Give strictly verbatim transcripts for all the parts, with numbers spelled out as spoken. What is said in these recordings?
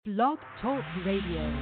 Blog Talk Radio.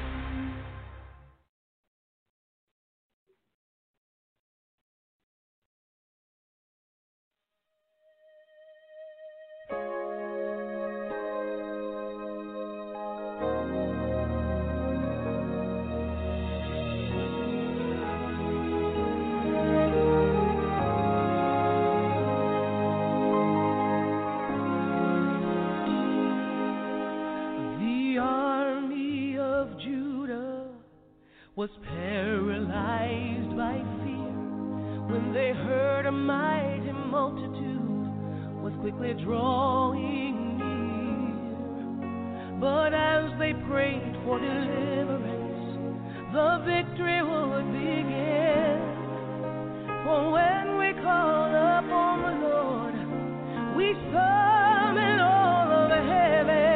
Was paralyzed by fear when they heard a mighty multitude was quickly drawing near. But as they prayed for deliverance, the victory would begin. For when we call upon the Lord, we summon all of heaven.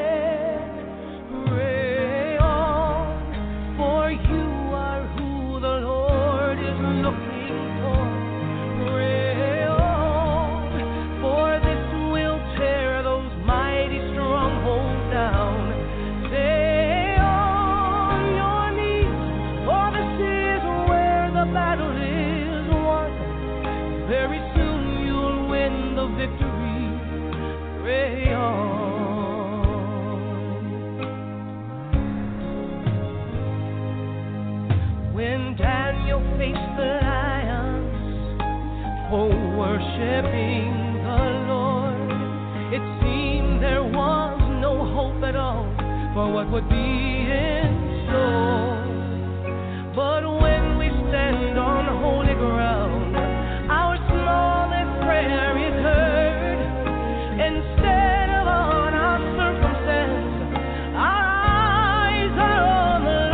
Worshiping the Lord, it seemed there was no hope at all for what would be in store. But when we stand on holy ground, our smallest prayer is heard. Instead of on our circumstance, our eyes are on the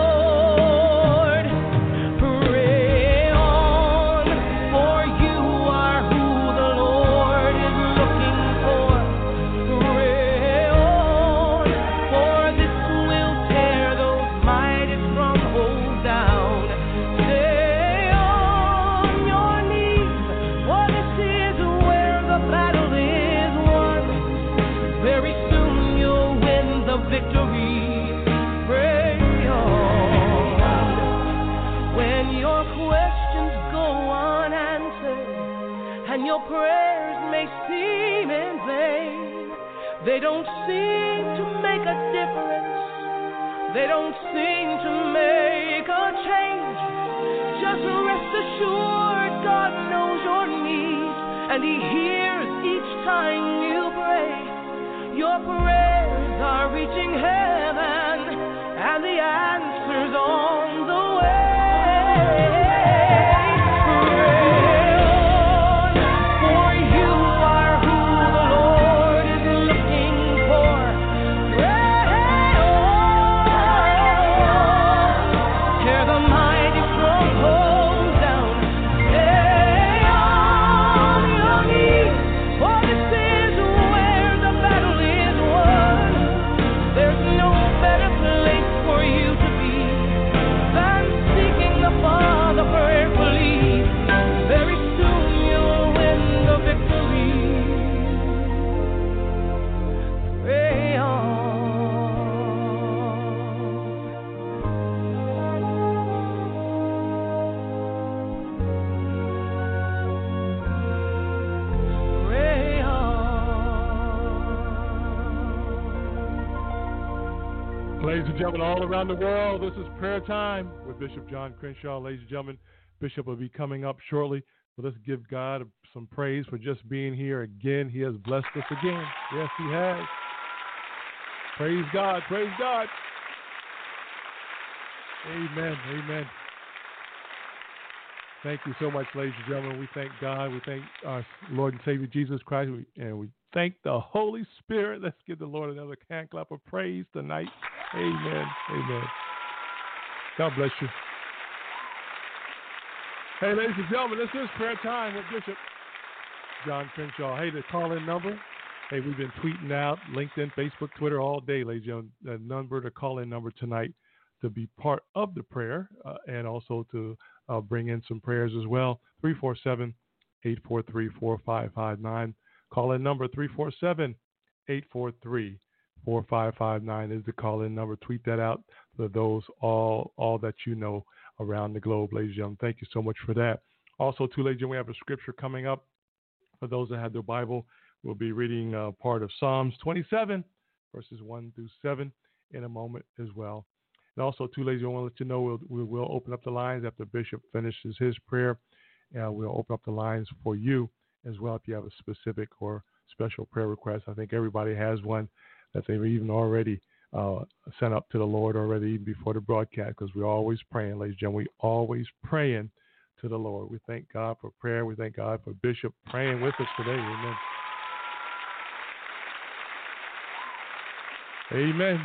Lord. Pray on, for you are who the Lord is looking for. Pray on, for this will tear those mighty strongholds down. Stay on your knees, for this is where the battle is won. Very soon you'll win the victory. Pray on. When your questions go unanswered and your prayers may seem in vain, they don't seem to make a difference. They don't seem to make a change. Just rest assured God knows your needs and He hears each time you pray. Your prayers are reaching heaven and the answer's on the way. Pray on, for you are who the Lord is looking for. Pray on, tear the mighty strongholds down. Stay on your knees, for this is where the battle is won. There's no better place for you to be than seeking the Father prayerfully. Very soon you'll win the victory. Pray on. Pray on. Ladies and gentlemen, all around the world, this is prayer time with Bishop John Crenshaw. Ladies and gentlemen, Bishop will be coming up shortly. But let's give God some praise for just being here again. He has blessed us again. Yes, He has. Praise God. Praise God. Amen. Amen. Thank you so much, ladies and gentlemen. We thank God. We thank our Lord and Savior Jesus Christ. We, and we thank the Holy Spirit. Let's give the Lord another hand clap of praise tonight. Amen. Amen. God bless you. Hey, ladies and gentlemen, this is prayer time with Bishop John Crenshaw. Hey, the call-in number. Hey, we've been tweeting out LinkedIn, Facebook, Twitter all day, ladies and gentlemen. The number, the call-in number tonight to be part of the prayer uh, and also to uh, bring in some prayers as well. three four seven, eight four three, four five five nine. Call-in number three four seven, eight four three, four five five nine is the call-in number. Tweet that out to those all all that you know around the globe, ladies and gentlemen. Thank you so much for that. Also, too, ladies and gentlemen, we have a scripture coming up. For those that have their Bible, we'll be reading uh, part of Psalms twenty-seven, verses one through seven in a moment as well. And also, too, ladies, I want to let you know we'll, we will open up the lines after Bishop finishes his prayer. Uh, we'll open up the lines for you as well if you have a specific or special prayer request. I think everybody has one that they've even already uh, sent up to the Lord already even before the broadcast, because we're always praying, ladies and gentlemen. We're always praying to the Lord. We thank God for prayer. We thank God for Bishop praying with us today. Amen. Amen.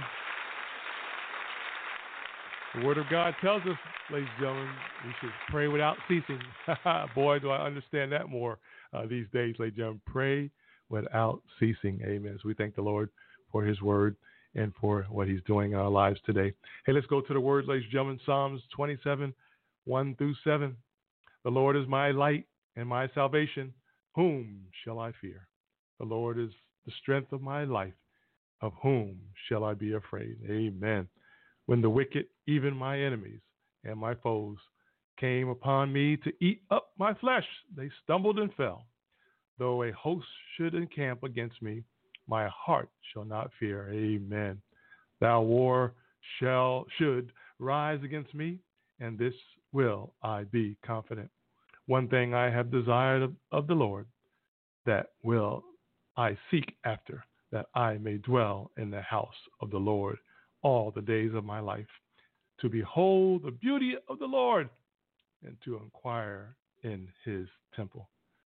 The Word of God tells us, ladies and gentlemen, we should pray without ceasing. Boy, do I understand that more uh, these days, ladies and gentlemen. Pray without ceasing. Amen. So we thank the Lord for His Word and for what He's doing in our lives today. Hey, let's go to the Word, ladies and gentlemen. Psalms twenty-seven, one through seven. The Lord is my light and my salvation. Whom shall I fear? The Lord is the strength of my life. Of whom shall I be afraid? Amen. When the wicked, even my enemies and my foes, came upon me to eat up my flesh, they stumbled and fell. Though a host should encamp against me, my heart shall not fear. Amen. Thou war shall should rise against me, and this will I be confident. One thing I have desired of, of the Lord, that will I seek after, that I may dwell in the house of the Lord all the days of my life, to behold the beauty of the Lord and to inquire in His temple.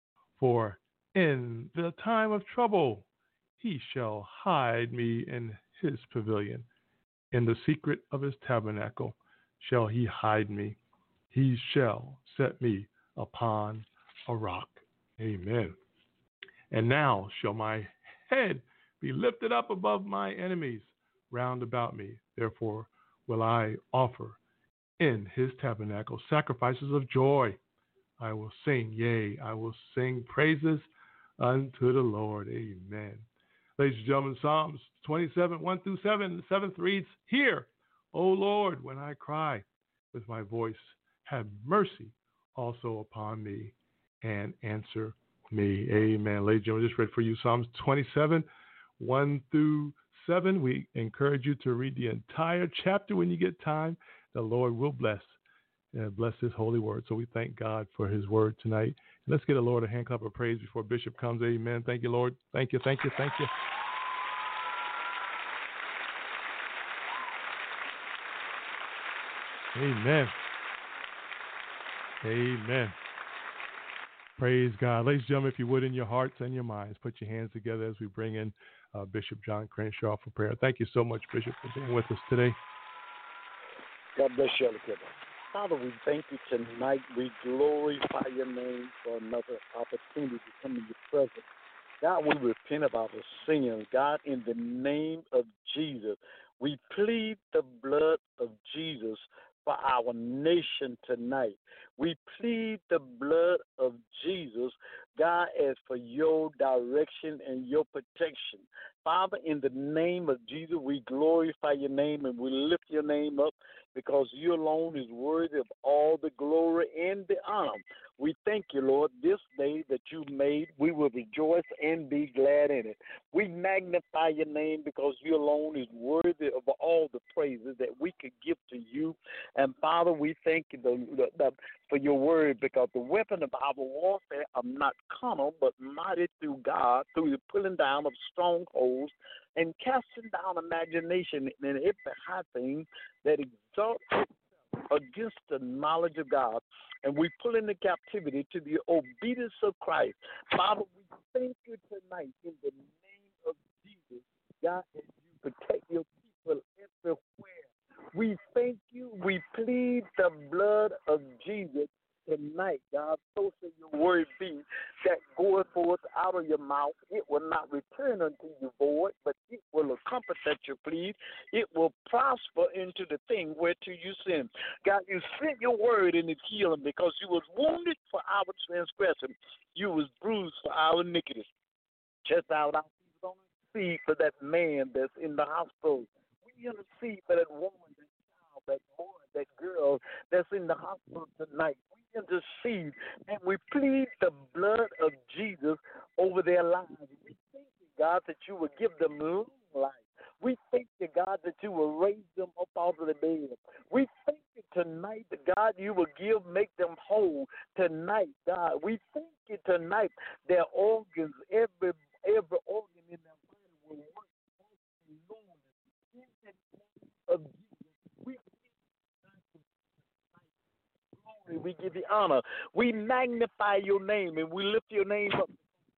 For in the time of trouble He shall hide me in His pavilion. In the secret of His tabernacle shall He hide me. He shall set me upon a rock. Amen. And now shall my head be lifted up above my enemies round about me. Therefore will I offer in His tabernacle sacrifices of joy. I will sing, yea, I will sing praises unto the Lord. Amen. Ladies and gentlemen, Psalms twenty-seven, one through seven. The seventh reads, Hear, O Lord, when I cry with my voice, have mercy also upon me and answer me. Amen. Ladies and gentlemen, I just read for you Psalms twenty-seven, one through seven. We encourage you to read the entire chapter when you get time. The Lord will bless and bless His holy word. So we thank God for His word tonight. And let's get a Lord a hand clap of praise before Bishop comes. Amen. Thank you, Lord. Thank you, thank you, thank you. Amen. Amen. Praise God. Ladies and gentlemen, if you would, in your hearts and your minds, put your hands together as we bring in uh, Bishop John Crenshaw for prayer. Thank you so much, Bishop, for being with us today. God bless you, Elder. Father, we thank you tonight. We glorify your name for another opportunity to come in your presence. God, we repent of our sins. God, in the name of Jesus, we plead the blood of Jesus for our nation tonight. We plead the blood of Jesus, God, as for your direction and your protection. Father, in the name of Jesus, we glorify your name and we lift your name up because you alone is worthy of all the glory and the honor. We thank you, Lord, this day that you made. We will rejoice and be glad in it. We magnify your name because you alone is worthy of all the praises that we could give to you. And, Father, we thank you the, the, the, for your word, because the weapon of our warfare are not carnal, but mighty through God, through the pulling down of strongholds and casting down imagination and every high thing that exalts against the knowledge of God. And we pull into captivity to the obedience of Christ. Father, we thank you tonight in the name of Jesus, God, as you protect your people everywhere. We thank you. We plead the blood of Jesus tonight, God. So shall your word be that goeth forth out of your mouth. It will not return unto you void, but it will accomplish that you plead. It will prosper into the thing whereto you send. God, you sent your word in its healing because you was wounded for our transgression. You was bruised for our iniquities. Just out our peace on us. intercede for that man that's in the hospital. We intercede for that woman, that child, that boy, that girl that's in the hospital tonight. We intercede and we plead the blood of Jesus over their lives. We thank you, God, that you will give them long life. We thank you, God, that you will raise them up out of the bed. We thank you tonight, that God, you will give, make them whole tonight, God. We thank you tonight, their organs, every every organ in their body will work. In the name of Jesus, we glory, we give you honor. We magnify your name and we lift your name up.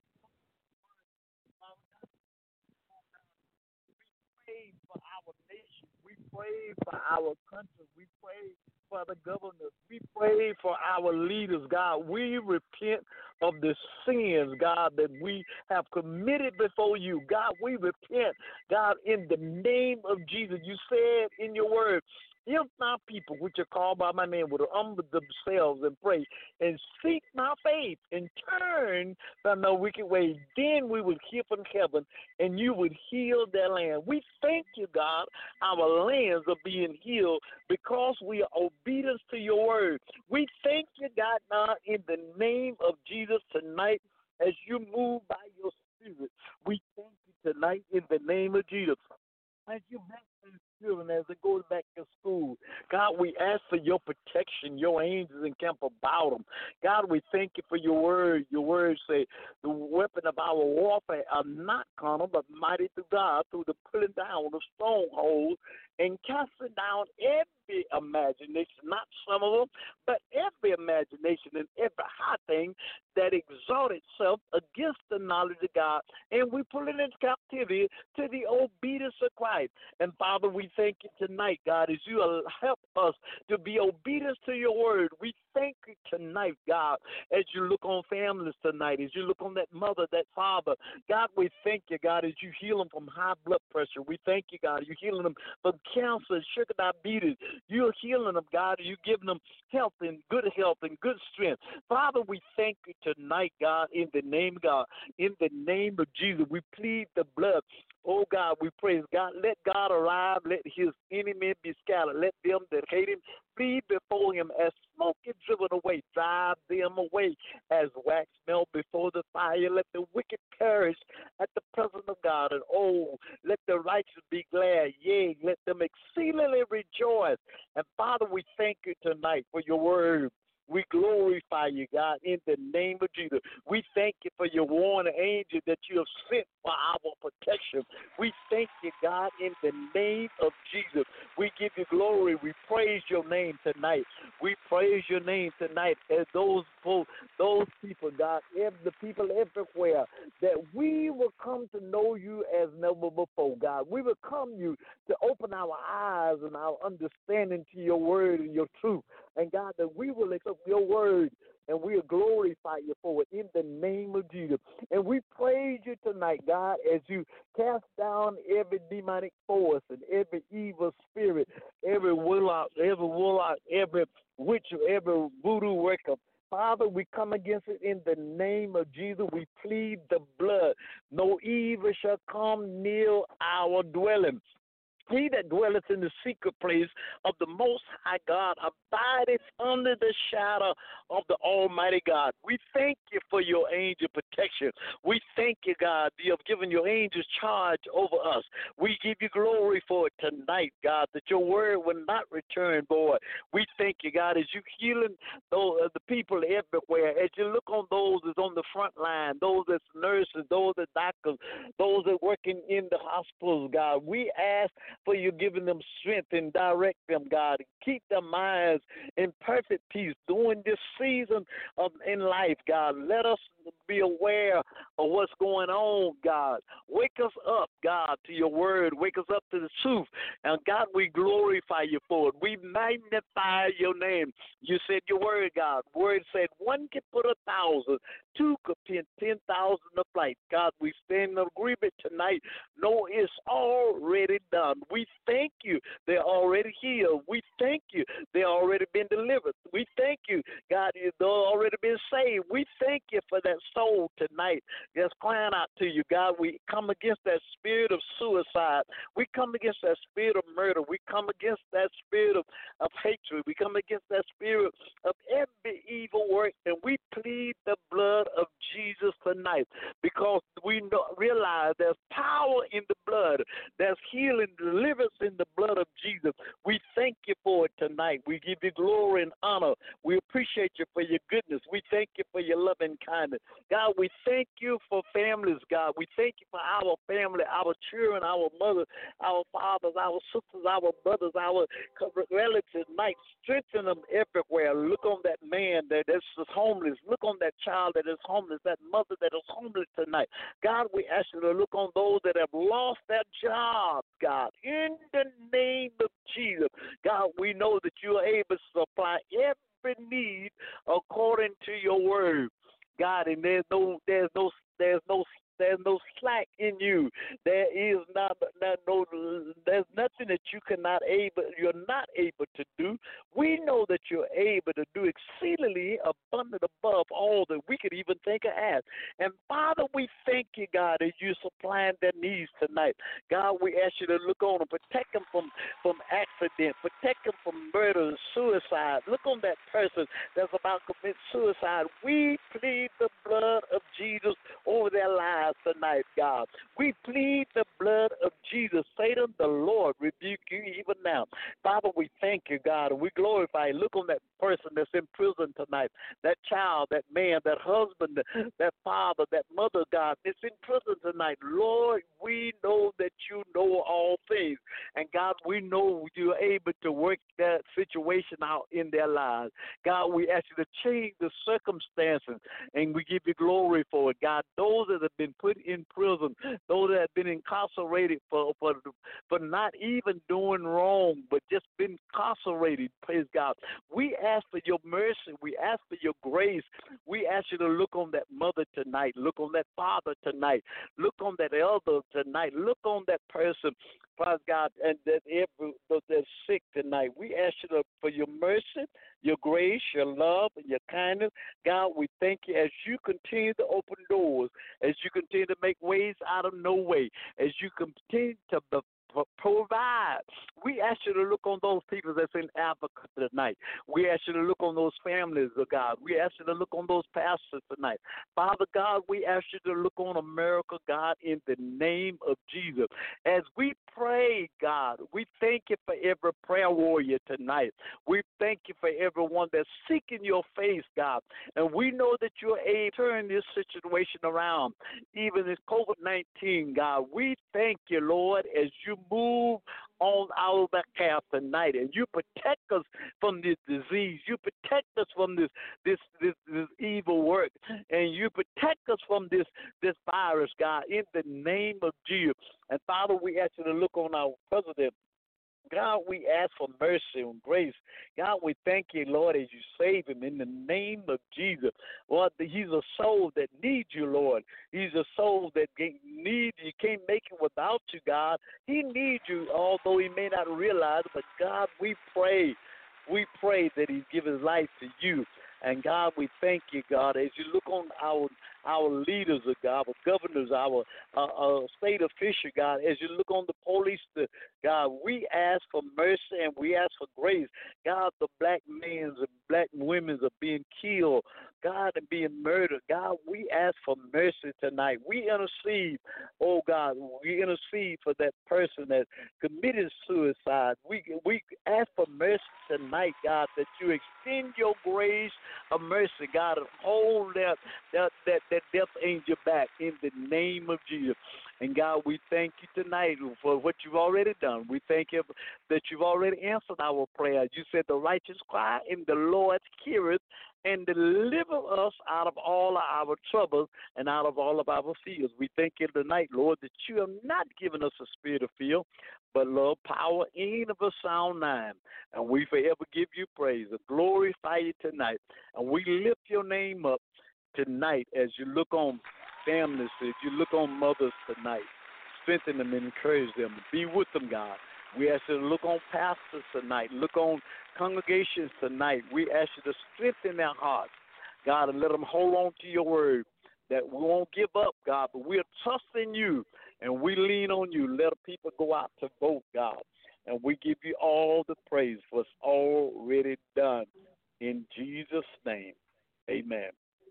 Pray for our nation. We pray for our country. We pray for the governors. We pray for our leaders, God. We repent of the sins, God, that we have committed before you. God, we repent, God, in the name of Jesus. You said in your word, if my people, which are called by my name, would humble themselves and pray and seek my faith and turn from their wicked ways, then we would hear from heaven and you would heal their land. We thank you, God, our lands are being healed because we are obedient to your word. We thank you, God, now in the name of Jesus tonight as you move by your spirit. We thank you tonight in the name of Jesus. As you bless these children as they go back to school, God, we ask for your protection, your angels encamp about them. God, we thank you for your word. Your word say the weapon of our warfare are not carnal, but mighty through God, through the pulling down of strongholds and casting down every imagination, not some of them, but every imagination and every high thing that exalt itself against the knowledge of God. And we pull it into captivity to the obedience of Christ. And Father, we thank you tonight, God, as you help us to be obedient to your word. We thank you tonight, God, as you look on families tonight, as you look on that mother, that father. God, we thank you, God, as you heal them from high blood pressure. We thank you, God, you're healing them from cancer, sugar diabetes. You're healing them, God, and you're giving them health and good health and good strength. Father, we thank you tonight, God, in the name of God. In the name of Jesus, we plead the blood. Oh, God, we praise God. Let God arrive. Let his enemies be scattered. Let them that hate him flee before him as smoke is driven away. Drive them away as wax melt before the fire. Let the wicked perish at the presence of God. And, oh, let the righteous be glad. Yea, let them exceedingly rejoice. And, Father, we thank you tonight for your word. We glorify you, God, in the name of Jesus. We thank you for your warning angel that you have sent for our protection. We thank you, God, in the name of Jesus. We give you glory. We praise your name tonight. We praise your name tonight as those those people, God, the people everywhere, that we will come to know you as never before, God. We will come you to open our eyes and our understanding to your word and your truth. And, God, that we will accept your word and we'll glorify you for it in the name of Jesus. And we praise you tonight, God, as you cast down every demonic force and every evil spirit, every warlock, every warlock, every witch, every voodoo worker. Father, we come against it in the name of Jesus. We plead the blood. No evil shall come near our dwelling. He that dwelleth in the secret place of the Most High God abideth under the shadow of the Almighty God. We thank you for your angel protection. We thank you, God, you have given your angels charge over us. We give you glory for it tonight, God, that your word will not return, Lord. We thank you, God, as you healing those, uh, the people everywhere, as you look on those that's on the front line, those that's nurses, those that doctors, those that working in the hospitals, God. We ask for you giving them strength and direct them, God, and keep their minds in perfect peace during this season of in life, God. Let us be aware of what's going on, God. Wake us up, God, to your word. Wake us up to the truth. And, God, we glorify you for it. We magnify your name. You said your word, God. Word said one can put a thousand, two could pin ten thousand of flight. God, we stand in agreement tonight. No, it's already done. We thank you. They're already healed. We thank you. They're already been delivered. We thank you, God, they've already been saved. We thank you for that soul tonight that's crying out to you, God. We come against that spirit come against that spirit of, of hatred. We come against that spirit of every evil work, and we plead the blood of Jesus tonight because we know, realize there's power in the blood. There's healing, deliverance in the blood of Jesus. We thank you for it tonight. We give you glory and honor. We appreciate you for your goodness. We thank you for your loving kindness. God, we thank you for families, God. We thank you for our family, our children, our mothers, our fathers, our sisters, our brothers, our relatives. Might strengthen them everywhere. Look on that man that is homeless. Look on that child that is homeless, that mother that is homeless tonight. God, we ask you to look on those that have lost their jobs, God. In the name of Jesus, God, we know that you are able to supply every need according to your word, God. And there's no, there's no, there's no. There's no slack in you. There is not, not no. There's nothing that you cannot able. You're not able to do. We know that you're able to do exceedingly abundant above all that we could even think or ask. And Father, we thank you, God, that you're supplying their needs tonight. God, we ask you to look on them, protect them from from accident, protect them from murder and suicide. Look on that person that's about to commit suicide. We plead the blood of Jesus over their lives tonight, God. We plead the blood of Jesus. Satan, the Lord, rebuke you even now. Father, we thank you, God, and we glorify you. Look on that person that's in prison tonight, that child, that man, that husband, that father, that mother, God, that's in prison tonight. Lord, we know that you know all things. And God, we know you're able to work that situation out in their lives. God, we ask you to change the circumstances, and we give you glory for it. God, those that have been put in prison, those that have been incarcerated for, for, for not even doing wrong, but just been incarcerated, praise God. We ask for your mercy. We ask for your grace. We ask you to look on that mother tonight. Look on that father tonight. Look on that elder tonight. Look on that person, praise God, and that every that's sick tonight. We ask you to, for your mercy, your grace, your love, and your kindness. God, we thank you as you continue to open doors, as you continue to make ways out of no way, as you continue to provide. We ask you to look on those people that's in Africa tonight. We ask you to look on those families, oh God. We ask you to look on those pastors tonight. Father God, we ask you to look on America, God, in the name of Jesus. As we pray, God, we thank you for every prayer warrior tonight. We thank you for everyone that's seeking your face, God. And we know that you're able to turn this situation around, even this COVID nineteen, God. We thank you, Lord, as you move on our behalf tonight, and you protect us from this disease. You protect us from this this this, this evil work, and you protect us from this this virus, God, in the name of Jesus. And Father, we ask you to look on our president. God, we ask for mercy and grace. God, we thank you, Lord, as you save him in the name of Jesus. Lord, he's a soul that needs you, Lord. He's a soul that needs you. Can't make it without you, God. He needs you, although he may not realize it. But, God, we pray. We pray that he give his life to you. And, God, we thank you, God, as you look on our our leaders, God, our governors, our uh, uh, state officials, God, as you look on the police, the, God, we ask for mercy and we ask for grace. God, the black men and black women are being killed, God, and being murdered. God, we ask for mercy tonight. We intercede, oh, God, we intercede for that person that committed suicide. We, we ask for mercy tonight, God, that you extend your grace of mercy, God, and hold that, that, that that death angel back in the name of Jesus. And God, we thank you tonight for what you've already done. We thank you that you've already answered our prayer. You said the righteous cry and the Lord heareth and deliver us out of all of our troubles and out of all of our fears. We thank you tonight, Lord, that you have not given us a spirit of fear, but love, power, and of a sound mind. And we forever give you praise and glorify you tonight. And we lift your name up tonight as you look on families, as you look on mothers tonight. Strengthen them and encourage them. Be with them, God. We ask you to look on pastors tonight. Look on congregations tonight. We ask you to strengthen their hearts, God, and let them hold on to your word, that we won't give up, God, but we're trusting you, and we lean on you. Let people go out to vote, God. And we give you all the praise for what's already done. In Jesus' name, amen.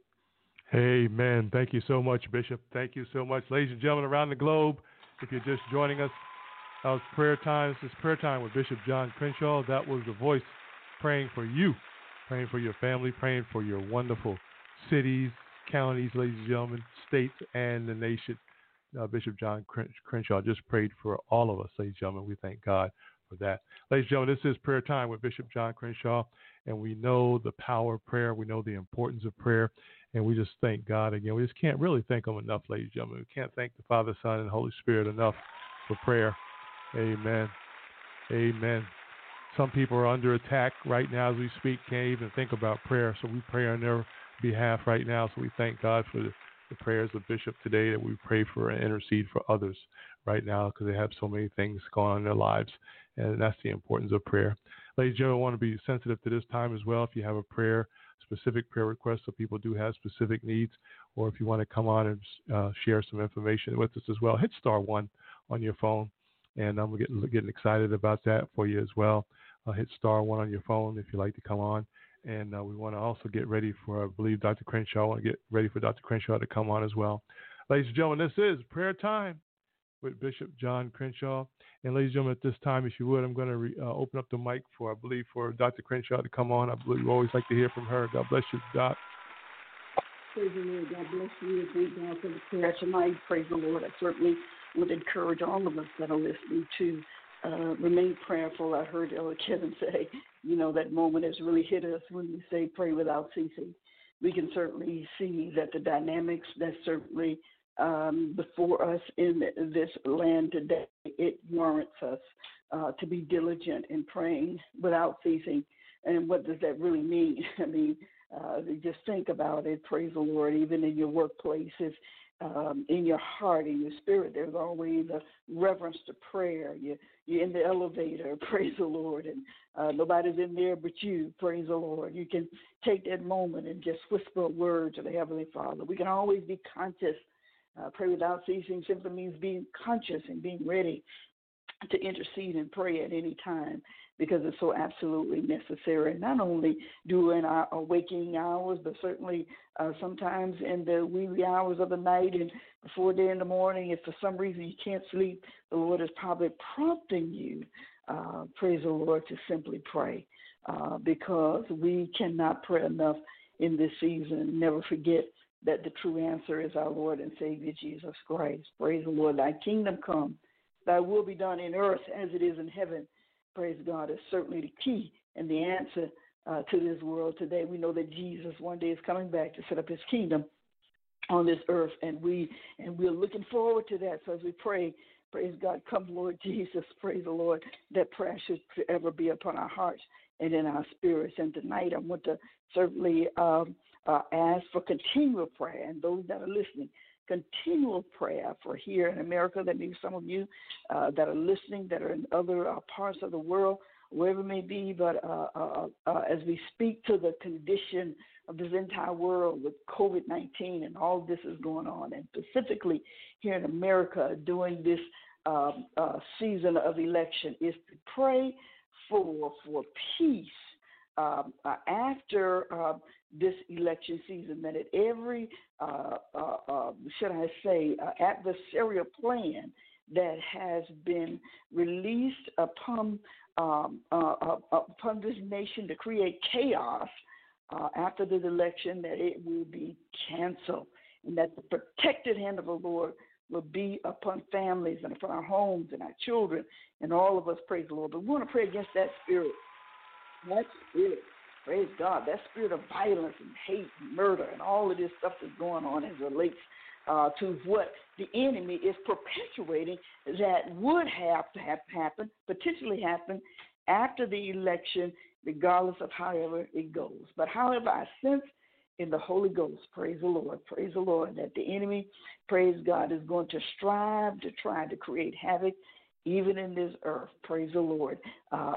Amen. Thank you so much, Bishop. Thank you so much. Ladies and gentlemen around the globe, if you're just joining us, that was prayer time. This is prayer time with Bishop John Crenshaw. That was the voice praying for you, praying for your family, praying for your wonderful cities, counties, ladies and gentlemen, states, and the nation. Uh, Bishop John Crenshaw just prayed for all of us, ladies and gentlemen. We thank God for that. Ladies and gentlemen, this is prayer time with Bishop John Crenshaw, and we know the power of prayer. We know the importance of prayer, and we just thank God again. We just can't really thank Him enough, ladies and gentlemen. We can't thank the Father, Son, and Holy Spirit enough for prayer. Amen. Amen. Some people are under attack right now as we speak, can't even think about prayer, so we pray on their behalf right now. So we thank God for the, the prayers of Bishop today, that we pray for and intercede for others right now because they have so many things going on in their lives, and that's the importance of prayer. Ladies and gentlemen, I want to be sensitive to this time as well. If you have a prayer, specific prayer request, so people do have specific needs, or if you want to come on and uh, share some information with us as well, hit star one on your phone. And I'm getting, getting excited about that for you as well. Uh, hit star one on your phone if you'd like to come on. And uh, we want to also get ready for, I believe, Doctor Crenshaw. I want to get ready for Doctor Crenshaw to come on as well. Ladies and gentlemen, this is prayer time with Bishop John Crenshaw. And ladies and gentlemen, at this time, if you would, I'm going to re, uh, open up the mic for, I believe, for Doctor Crenshaw to come on. I believe we always like to hear from her. God bless you, Doc. Praise the Lord. God bless you. Thank God for the prayer tonight. Praise the Lord. I certainly would encourage all of us that are listening to uh, remain prayerful. I heard Elder Kevin say, you know, that moment has really hit us when we say pray without ceasing. We can certainly see that the dynamics that's certainly um, before us in this land today, it warrants us uh, to be diligent in praying without ceasing. And what does that really mean? I mean, Uh, just think about it. Praise the Lord. Even in your workplaces, um, in your heart, in your spirit, there's always a reverence to prayer. You, you're in the elevator. Praise the Lord. And uh, nobody's in there but you. Praise the Lord. You can take that moment and just whisper a word to the Heavenly Father. We can always be conscious. Uh, pray without ceasing simply means being conscious and being ready to intercede and pray at any time, because it's so absolutely necessary, not only during our waking hours, but certainly uh, sometimes in the wee hours of the night and before day in the morning. If for some reason you can't sleep, the Lord is probably prompting you, uh, praise the Lord, to simply pray, uh, because we cannot pray enough in this season. Never forget that the true answer is our Lord and Savior Jesus Christ. Praise the Lord. Thy kingdom come, thy will be done in earth as it is in heaven. Praise God, is certainly the key and the answer uh, to this world today. We know that Jesus one day is coming back to set up his kingdom on this earth, and, we, and we're looking forward to that. So as we pray, praise God, come Lord Jesus, praise the Lord, that prayer should forever be upon our hearts and in our spirits. And tonight I want to certainly um, uh, ask for continual prayer, and those that are listening, continual prayer for here in America. That means some of you uh, that are listening, that are in other uh, parts of the world, wherever it may be. But uh, uh, uh, as we speak to the condition of this entire world with COVID nineteen and all this is going on, and specifically here in America during this uh, uh, season of election, is to pray for for peace. Um, uh, after uh, this election season, that at every, uh, uh, uh, should I say, uh, adversarial plan that has been released upon um, uh, uh, upon this nation to create chaos uh, after this election, that it will be canceled, and that the protected hand of the Lord will be upon families and upon our homes and our children and all of us, praise the Lord. But we want to pray against that spirit. That spirit, praise God, that spirit of violence and hate and murder and all of this stuff that's going on as it relates uh, to what the enemy is perpetuating that would have to have happened, potentially happen after the election, regardless of however it goes. But however, I sense in the Holy Ghost, praise the Lord, praise the Lord, that the enemy, praise God, is going to strive to try to create havoc even in this earth, praise the Lord, uh,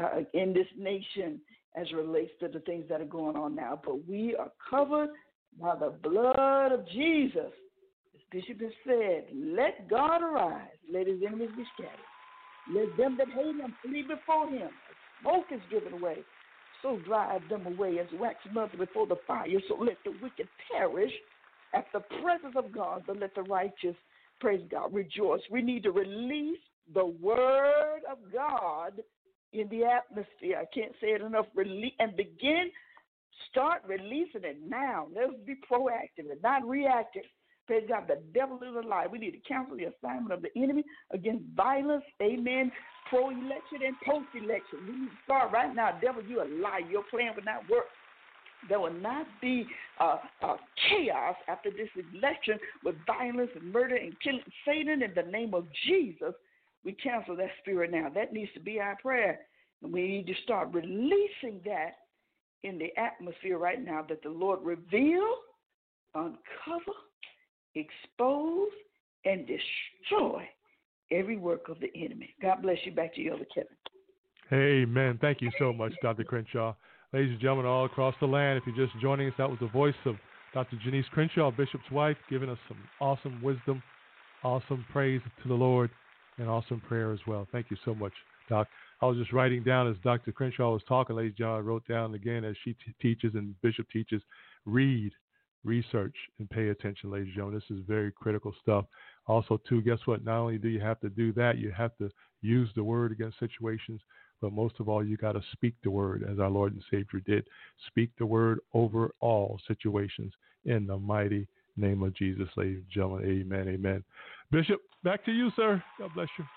in this nation as it relates to the things that are going on now. But we are covered by the blood of Jesus. As Bishop has said, let God arise, let his enemies be scattered. Let them that hate him flee before him. Smoke is driven away. So drive them away as wax melted before the fire. So let the wicked perish at the presence of God, but let the righteous, praise God, rejoice. We need to release the word of God in the atmosphere. I can't say it enough. Release and begin, start releasing it now. Let's be proactive and not reactive. Praise God, the devil is a lie. We need to cancel the assignment of the enemy against violence, amen, pro-election and post-election. We need to start right now. Devil, you a lie. Your plan will not work. There will not be uh, uh, chaos after this election with violence and murder and killing. Satan, in the name of Jesus, we cancel that spirit now. That needs to be our prayer. And we need to start releasing that in the atmosphere right now, that the Lord reveal, uncover, expose, and destroy every work of the enemy. God bless you. Back to you, Elder Kevin. Amen. Thank you so much, Doctor Crenshaw. Ladies and gentlemen all across the land, if you're just joining us, that was the voice of Doctor Janice Crenshaw, Bishop's wife, giving us some awesome wisdom, awesome praise to the Lord, and awesome prayer as well. Thank you so much, Doc. I was just writing down as Doctor Crenshaw was talking, ladies and gentlemen, I wrote down again as she t- teaches and Bishop teaches, read, research, and pay attention, ladies and gentlemen. This is very critical stuff. Also, too, guess what? Not only do you have to do that, you have to use the word against situations, but most of all, you got to speak the word as our Lord and Savior did. Speak the word over all situations in the mighty name of Jesus, ladies and gentlemen. Amen, amen. Bishop, back to you, sir. God bless you.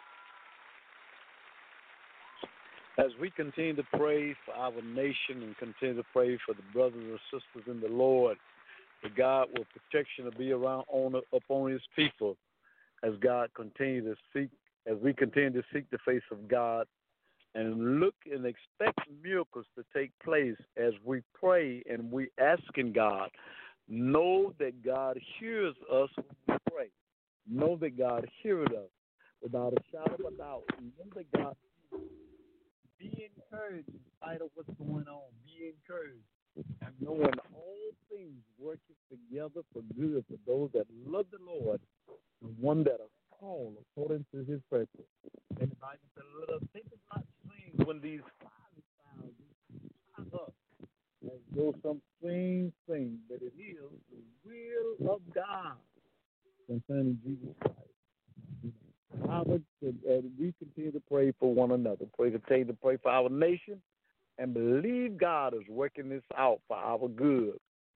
As we continue to pray for our nation and continue to pray for the brothers and sisters in the Lord, that God will protection to be around on upon His people, as God continue to seek, as we continue to seek the face of God, and look and expect miracles to take place as we pray and we asking God. Know that God hears us when we pray. Know that God hears us without a shadow of a doubt. Know that God hears us. Be encouraged in spite of what's going on. Be encouraged. And knowing all things working together for good for those that love the Lord, the one that are called according to His purpose. And the Bible said, let us think it not strange when these fiery sounds rise up, as though some strange thing, but it is the will of God concerning Jesus Christ. Father, uh, we continue to pray for one another. Pray continue to pray for our nation, and believe God is working this out for our good.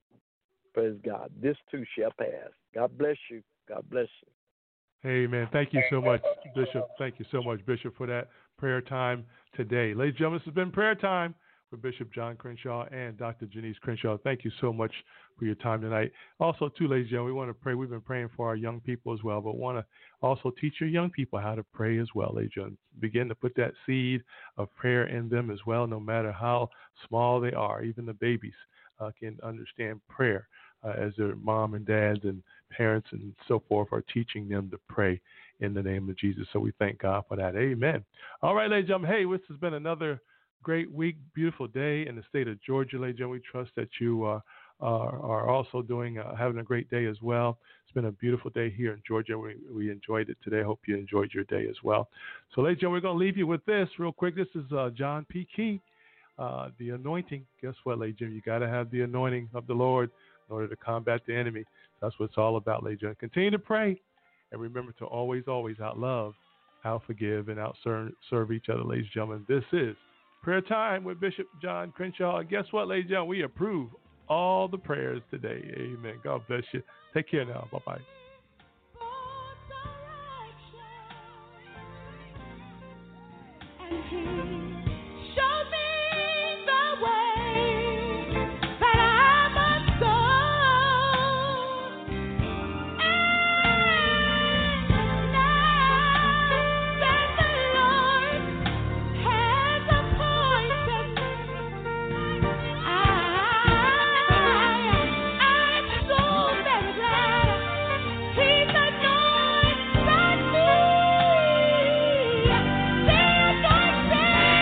Praise God. This too shall pass. God bless you. God bless you. Amen. Thank you so much, Bishop. Thank you so much, Bishop, for that prayer time today. Ladies and gentlemen, this has been prayer time with Bishop John Crenshaw and Doctor Janice Crenshaw. Thank you so much for your time tonight. Also, too, ladies and gentlemen, we want to pray. We've been praying for our young people as well, but want to also teach your young people how to pray as well, ladies and gentlemen. Begin to put that seed of prayer in them as well, no matter how small they are. Even the babies uh, can understand prayer uh, as their mom and dads and parents and so forth are teaching them to pray in the name of Jesus. So we thank God for that. Amen. All right, ladies and gentlemen. Hey, this has been another great week, beautiful day in the state of Georgia, ladies and gentlemen. We trust that you uh, are, are also doing, uh, having a great day as well. It's been a beautiful day here in Georgia. We, we enjoyed it today. I hope you enjoyed your day as well. So, ladies and gentlemen, we're going to leave you with this real quick. This is uh, John P. Key, uh, the anointing. Guess what, ladies and gentlemen? You got to have the anointing of the Lord in order to combat the enemy. That's what it's all about, ladies and gentlemen. Continue to pray, and remember to always, always out-love, out-forgive, and out-serve serve each other, ladies and gentlemen. This is Prayer Time with Bishop John Crenshaw. And guess what, ladies and gentlemen? We approve all the prayers today. Amen. God bless you. Take care now. Bye-bye. He's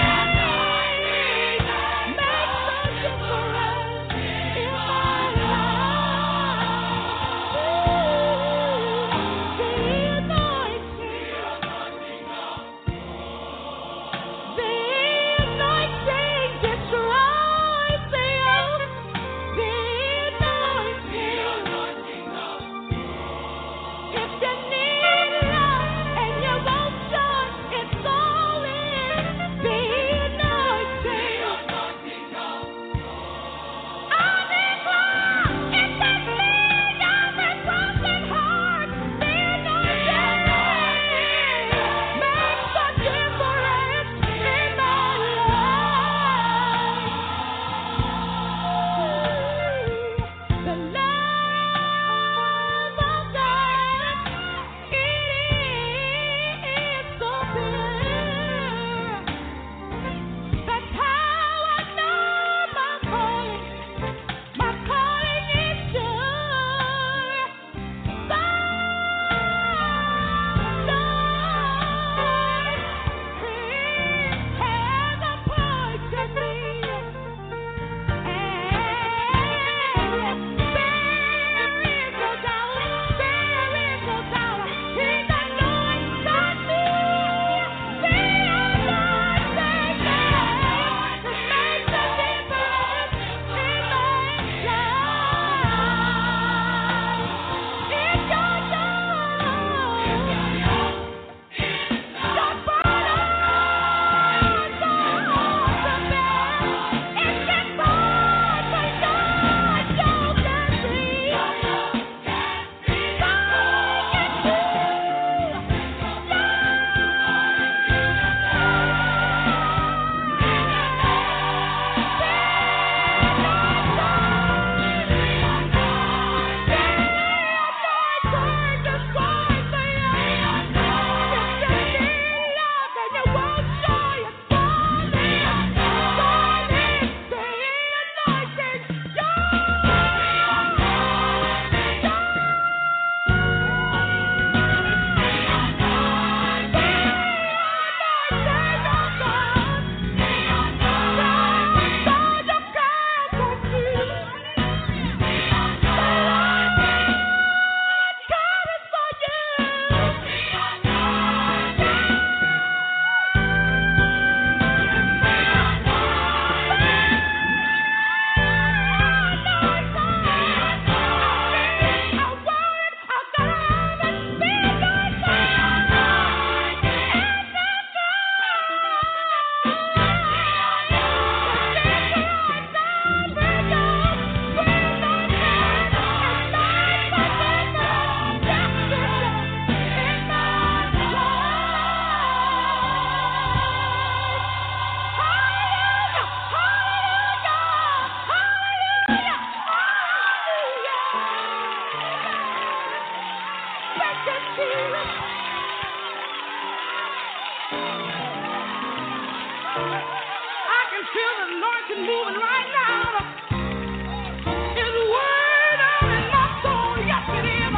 feel the anointing moving right now. His word out in my soul. Yes, it is.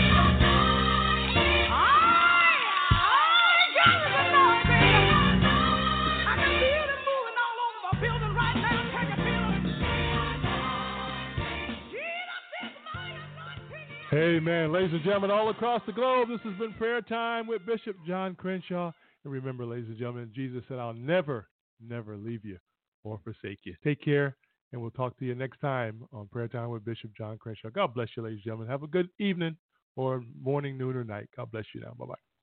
I, I got his anointing. I can feel it moving all over my building right now. Can you feel it? Jesus is my anointing. Amen. Ladies and gentlemen, all across the globe, this has been Prayer Time with Bishop John Crenshaw. And remember, ladies and gentlemen, Jesus said, I'll never, never leave you or forsake you. Take care, and we'll talk to you next time on Prayer Time with Bishop John Crenshaw. God bless you, ladies and gentlemen. Have a good evening or morning, noon, or night. God bless you now. Bye-bye.